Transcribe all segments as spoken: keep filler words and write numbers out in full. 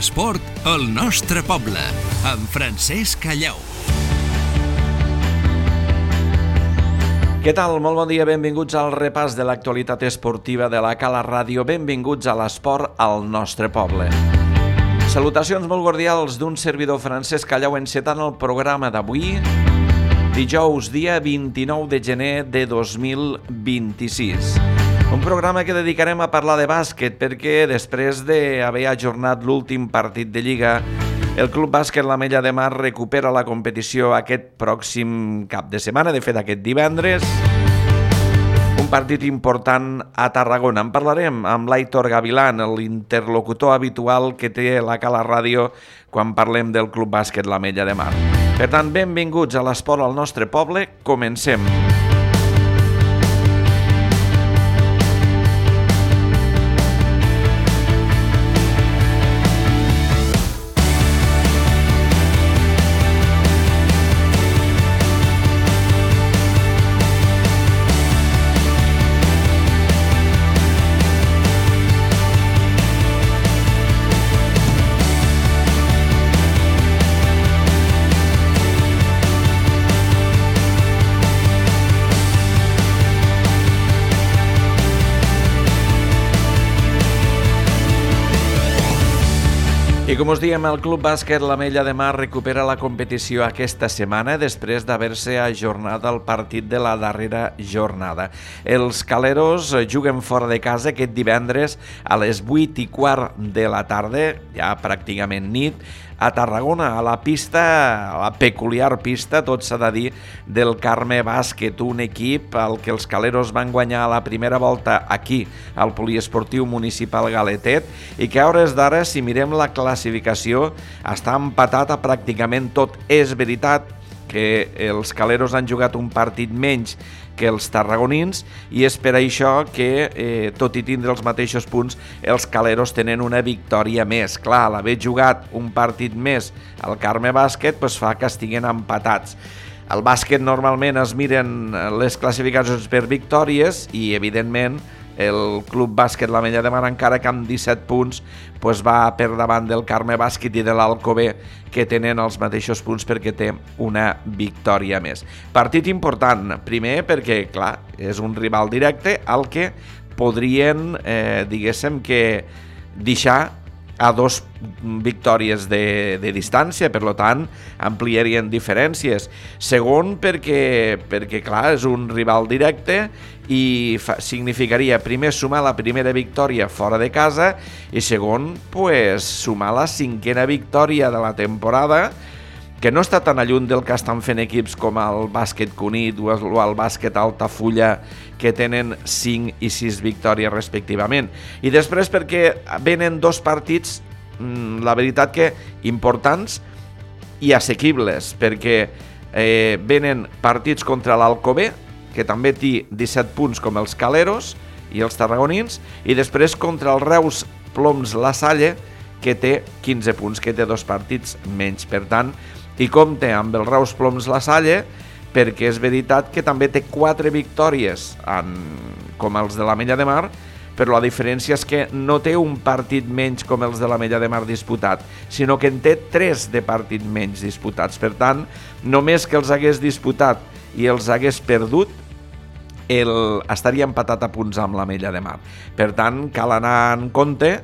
L'esport al nostre poble, amb Francesc Callau. Què tal? Molt bon dia, benvinguts al repàs de l'actualitat esportiva de la Cala Ràdio. Benvinguts a l'esport al nostre poble. Salutacions molt cordials d'un servidor Francesc Callau encetant el programa d'avui, dijous, dia vint-i-nou de gener de dos mil vint-i-sis. Un programa que dedicarem a parlar de bàsquet perquè després d'haver ajornat l'últim partit de Lliga, el Club Bàsquet l'Ametlla de Mar recupera la competició aquest pròxim cap de setmana, de fet aquest divendres. Un partit important a Tarragona. En parlarem amb l'Aitor Gavilán, l'interlocutor habitual que té la Cala Ràdio quan parlem del Club Bàsquet l'Ametlla de Mar. Per tant, benvinguts a l'esport al nostre poble. Comencem. I com us diem, el Club Bàsquet l'Ametlla de Mar recupera la competició aquesta setmana després d'haver-se ajornat el partit de la darrera jornada. Els caleros juguen fora de casa aquest divendres a les vuit i quart de la tarda, ja pràcticament nit, a Tarragona, a la pista, a la peculiar pista, tot s'ha de dir, del Carme Bàsquet, un equip al que els caleros van guanyar a la primera volta aquí, al poliesportiu municipal Galetet, i que a hores d'ara, si mirem la classificació, està empatat a pràcticament tot. És veritat que els caleros han jugat un partit menys que els tarragonins i és per això que, eh, tot i tindre els mateixos punts, els caleros tenen una victòria més. Clar, l'haver jugat un partit més al Carme Bàsquet pues, fa que estiguin empatats. Al bàsquet normalment es miren les classificacions per victòries i, evidentment, el Club Bàsquet l'Ametlla de Mar, encara que amb disset punts, pues va per davant del Carme Bàsquet i de l'Alcover, que tenen els mateixos punts perquè té una victòria més. Partit important, primer perquè, clar, és un rival directe al que podrien, eh, diguéssim, que deixar a dos victòries de, de distància, per tant, ampliarien diferències. Segon, perquè, perquè clar, és un rival directe i fa, significaria, primer, sumar la primera victòria fora de casa i, segon, pues, sumar la cinquena victòria de la temporada, que no està tan lluny del que estan fent equips com el Bàsquet Cunit o el Bàsquet Altafulla, que tenen cinc i sis victòries respectivament. I després perquè venen dos partits, la veritat que importants i assequibles, perquè eh, venen partits contra l'Alcover, que també té disset punts com els caleros i els tarragonins, i després contra el Reus Ploms La Salle, que té quinze punts, que té dos partits menys. Per tant, i compta amb el Reus Ploms La Salle, perquè és veritat que també té quatre victòries en, com els de l'Ametlla de Mar, però la diferència és que no té un partit menys com els de l'Ametlla de Mar disputat, sinó que en té tres de partit menys disputats. Per tant, només que els hagués disputat i els hagués perdut, el, estaria empatat a punts amb l'Ametlla de Mar. Per tant, cal anar en compte,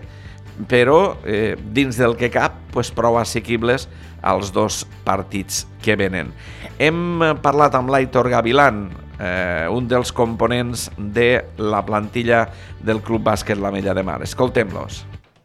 però eh, dins del que cap, pues, prou assequibles els dos partits que venen. Hem parlat amb l'Aitor Gavilán, eh, un dels components de la plantilla del Club Bàsquet l'Ametlla de Mar. Escoltem-los.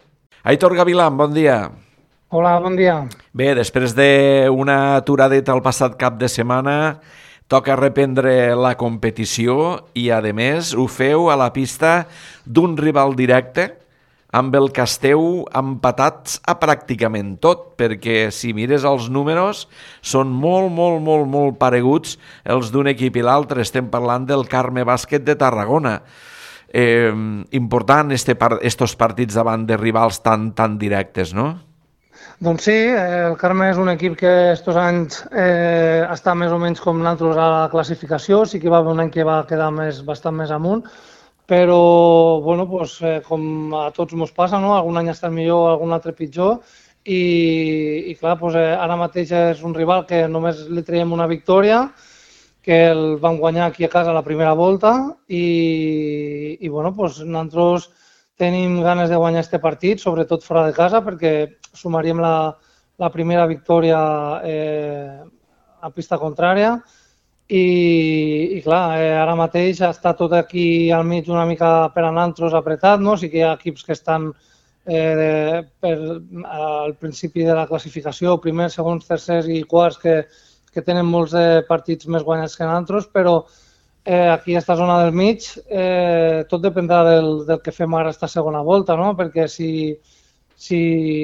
Aitor Gavilán, bon dia. Hola, bon dia. Bé, després d'una aturadeta el passat cap de setmana, toca reprendre la competició i, a més, ho feu a la pista d'un rival directe amb el que esteu empatats a pràcticament tot, perquè si mires els números són molt, molt, molt, molt pareguts els d'un equip i l'altre. Estem parlant del Carme Bàsquet de Tarragona. Eh, important este par estos partits davant de rivals tan, tan directes, no? Doncs sí, el Carme és un equip que estos anys eh, està més o menys com nosaltres a la classificació, sí que va haver un any que va quedar més, bastant més amunt, però bueno, pues, eh, com a tots ens passa, no? Algun any està millor, algun altre pitjor, i, i clar, pues, eh, ara mateix és un rival que només li traiem una victòria, que el vam guanyar aquí a casa la primera volta, i, i bueno, pues, nosaltres tenim ganes de guanyar aquest partit, sobretot fora de casa, perquè sumaríem la, la primera victòria eh, a pista contrària, i, i clar, eh, ara mateix està tot aquí al mig una mica per a nosaltres apretat, no? Sí que hi ha equips que estan eh, per, al principi de la classificació, primers, segons, tercers i quarts, que, que tenen molts de partits més guanyats que nosaltres, però eh, aquí a aquesta zona del mig eh, tot dependrà del, del que fem ara aquesta segona volta, no? Perquè si, si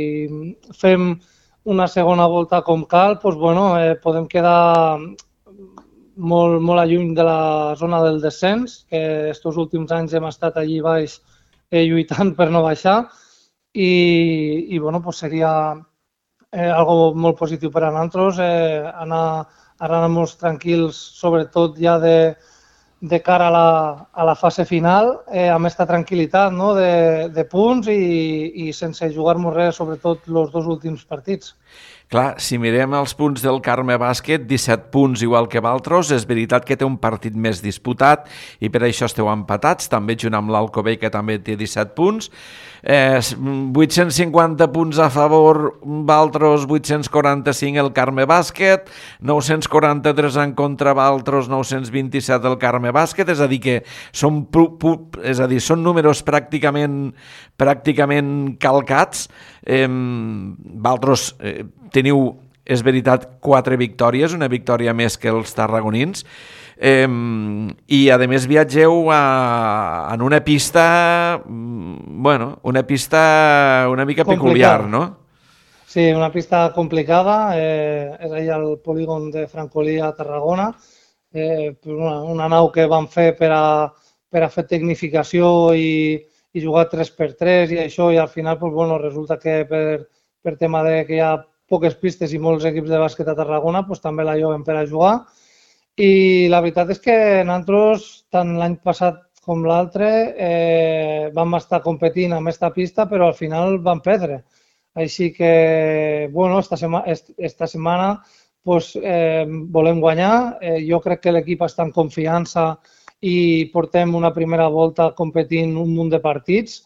fem una segona volta com cal, doncs, bueno, eh, podem quedar molt, molt lluny de la zona del descens, que aquests últims anys hem estat allí baix eh, lluitant per no baixar, i, i bueno, pues seria eh, algo molt positiu per a nosaltres, eh, anar, anar molt tranquils, sobretot ja de, de cara a la, a la fase final, eh, amb aquesta tranquil·litat, no? de, de punts i, i sense jugar-nos res, sobretot els dos últims partits. Clar, si mirem els punts del Carme Bàsquet, disset punts igual que Valtros, és veritat que té un partit més disputat i per això esteu empatats, també junt amb l'Alcover, que també té disset punts. Eh, vuit-cents cinquanta punts a favor Valtros, vuit-cents quaranta-cinc el Carme Bàsquet, nou-cents quaranta-tres en contra Valtros, nou-cents vint-i-set el Carme Bàsquet, és a dir que són, és a dir, són números pràcticament, pràcticament calcats. Eh, Valtros eh, teniu, és veritat, quatre victòries, una victòria més que els tarragonins, eh, i a més viatgeu a, en una pista, bueno, una pista una mica peculiar, no? Sí, una pista complicada, eh, és allà al polígon de Francolí a Tarragona, eh, una, una nau que vam fer per a, per a fer tecnificació i, i jugar tres per tres i això, i al final pues, bueno, resulta que per, per tema de que hi ha poques pistes i molts equips de bàsquet a Tarragona, pues, també la lloguen per a jugar. I la veritat és que nosaltres, tant l'any passat com l'altre, eh, vam estar competint amb aquesta pista, però al final vam perdre. Així que, bueno, esta setmana, esta setmana pues, eh, volem guanyar. Eh, jo crec que l'equip està en confiança i portem una primera volta competint un munt de partits.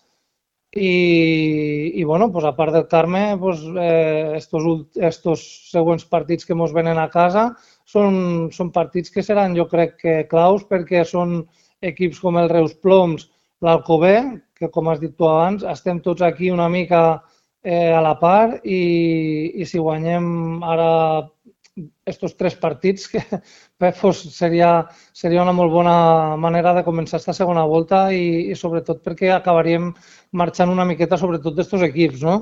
I, i bueno, pues a part del Carme, pues, eh, estos, estos següents partits que ens venen a casa són, són partits que seran, jo crec, que claus, perquè són equips com el Reus Ploms, l'Alcover, que com has dit tu abans, estem tots aquí una mica eh, a la part i, i si guanyem ara estos tres partits, que pues, seria, seria una molt bona manera de començar aquesta segona volta i, i sobretot perquè acabaríem marxant una miqueta sobretot d'estos equips, no?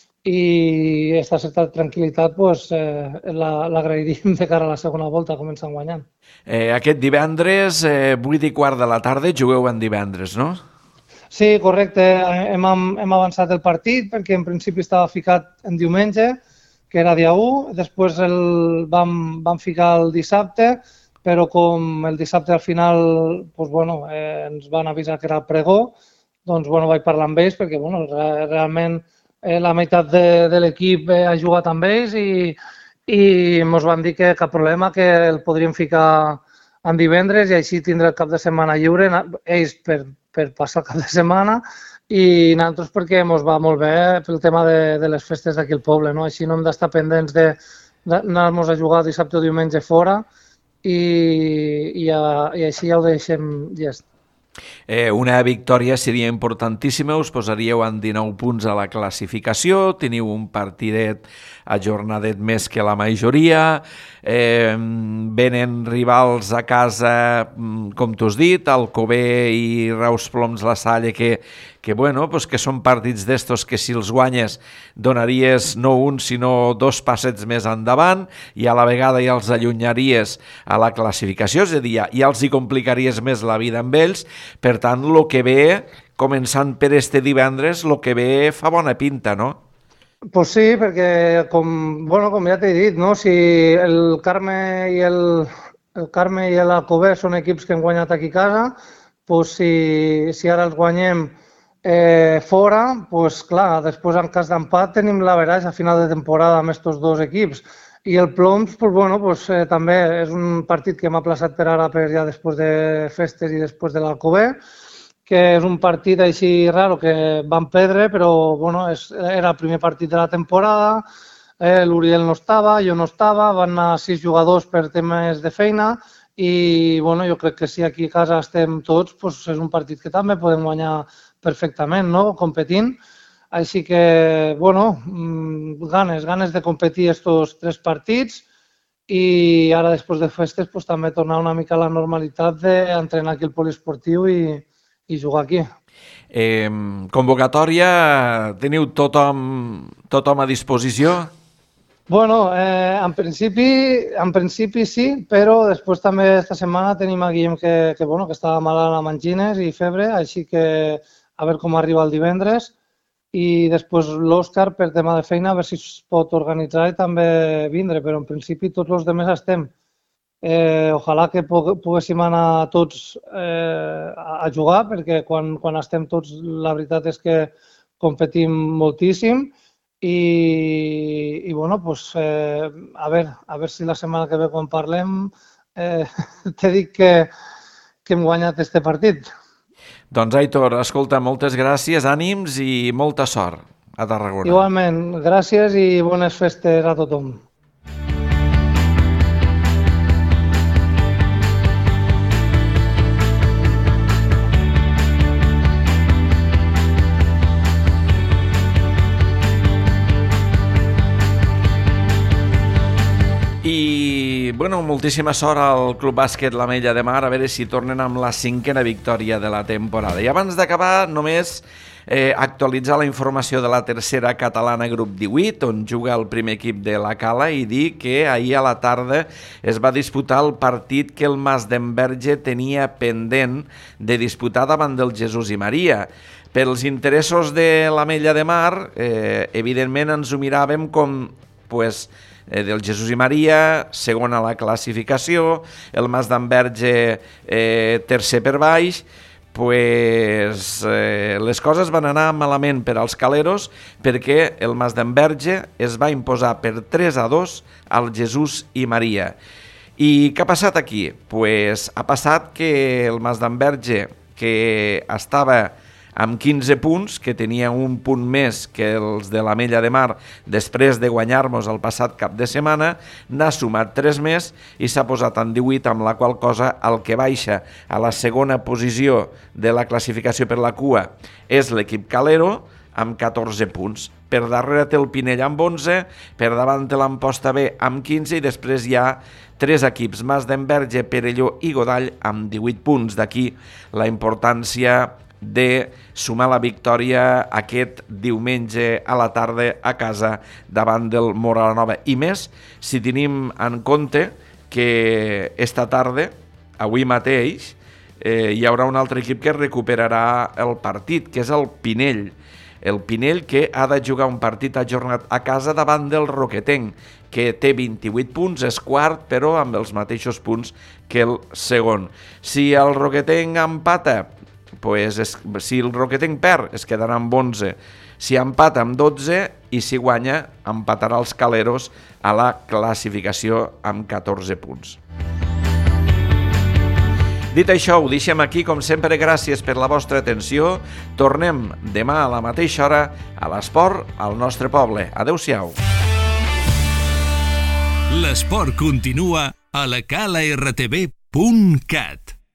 I aquesta certa tranquil·litat pues, eh, l'agrairíem de cara a la segona volta, començant guanyant. Eh, aquest divendres, eh, vuit i quart de la tarda, jugueu en divendres, no? Sí, correcte. Hem, hem avançat el partit perquè en principi estava ficat en diumenge, que era dia u, després el vam, vam ficar el dissabte, però com el dissabte al final doncs, bueno, eh, ens van avisar que era el pregó, doncs bueno, vaig parlar amb ells perquè bueno, realment eh, la meitat de, de l'equip eh, ha jugat amb ells i, i ens van dir que cap problema, que el podríem ficar en divendres i així tindre el cap de setmana lliure, ells per, per passar el cap de setmana i nosaltres perquè ens va molt bé pel tema de, de les festes d'aquí al poble, no? Així no hem d'estar pendents d'anar-nos a jugar dissabte o diumenge fora i, i, a, i així ja ho deixem llest. Eh, una victòria seria importantíssima, us posaríeu en dinou punts a la classificació, teniu un partidet ajornadet més que la majoria, eh, venen rivals a casa, com tu has dit, Alcover i Reus Ploms La Salle, que, que, bueno, pues que són partits d'estos que si els guanyes donaries no un sinó dos passets més endavant i a la vegada ja els allunyaries a la classificació, és a dir, ja els hi complicaries més la vida amb ells. Per tant, el que ve, començant per este divendres, el que ve fa bona pinta, no? Pues sí, perquè com, bueno, com ja t'he dit, no? Si el Carme i el, el Carme i l'Alcover són equips que han guanyat aquí a casa, pues, si, si ara els guanyem eh, fora, pues, clar, després en cas d'empat tenim l'average a final de temporada amb aquests dos equips. I el Ploms, pues, bueno, pues, eh, també és un partit que m'ha plaçat per ara per ja després de festes i després de l'Alcover, que és un partit així raro que van perdre, però bueno, és, era el primer partit de la temporada, eh, l'Uriel no estava, jo no estava, van anar sis jugadors per temes de feina i bueno, jo crec que si aquí a casa estem tots, pues, és un partit que també podem guanyar perfectament, no? Competint. Així que, bueno, ganes, ganes de competir estos tres partits i ara després de festes pues, també tornar una mica a la normalitat d'entrenar aquí al poliesportiu i i jugar aquí. Eh, convocatòria, teniu tothom, tothom a disposició? Bueno, eh, en, principi, en principi sí, però després també esta setmana tenim a Guillem que, que, bueno, que estava malalt amb angines i febre, així que a veure com arriba el divendres. I després l'Òscar, per tema de feina, a veure si es pot organitzar i també vindre, però en principi tots els demés estem. Eh, ojalà que poguéssim anar tots eh, a jugar, perquè quan, quan estem tots la veritat és que competim moltíssim i, i bueno, pues, eh, a, veure, a veure si la setmana que ve quan parlem eh, t'he dit que, que hem guanyat este partit. Doncs Aitor, escolta, moltes gràcies, ànims i molta sort a Tarragona. Igualment, gràcies i bones festes a tothom. I, bueno, moltíssima sort al Club Bàsquet l'Ametlla de Mar, a veure si tornen amb la cinquena victòria de la temporada. I abans d'acabar, només eh, actualitzar la informació de la tercera catalana grup divuit, on juga el primer equip de la Cala, i dir que ahir a la tarda es va disputar el partit que el Masdenverge tenia pendent de disputar davant del Jesús i Maria. Pels interessos de l'Ametlla de Mar, eh, evidentment ens ho miràvem com, pues, del Jesús i Maria, segon a la classificació, el Masdenverge eh, tercer per baix, pues, eh, les coses van anar malament per als caleros perquè el Masdenverge es va imposar per tres a dos al Jesús i Maria. I què ha passat aquí? Pues, ha passat que el Masdenverge, que estava amb quinze punts, que tenia un punt més que els de l'Ametlla de Mar després de guanyar-nos el passat cap de setmana, n'ha sumat tres més i s'ha posat en divuit, amb la qual cosa el que baixa a la segona posició de la classificació per la cua és l'equip calero, amb catorze punts. Per darrere té el Pinell amb onze, per davant té l'Amposta B amb quinze i després hi ha tres equips, Masdenverge, Perelló i Godall, amb divuit punts. D'aquí la importància de sumar la victòria aquest diumenge a la tarda a casa davant del Moralanova. I més, si tenim en compte que esta tarda, avui mateix, eh, hi haurà un altre equip que recuperarà el partit, que és el Pinell. El Pinell, que ha de jugar un partit ajornat a casa davant del Roquetenc, que té vint-i-vuit punts, és quart, però amb els mateixos punts que el segon. Si el Roquetenc empata, pues es, si el Roquetenc perd, es quedarà amb onze. Si empata amb dotze i si guanya, empatarà els caleros a la classificació amb catorze punts. Dit això, ho deixem aquí. Com sempre, gràcies per la vostra atenció. Tornem demà a la mateixa hora a l'esport al nostre poble. Adéu-siau. L'esport continua a la cala r t v punt cat.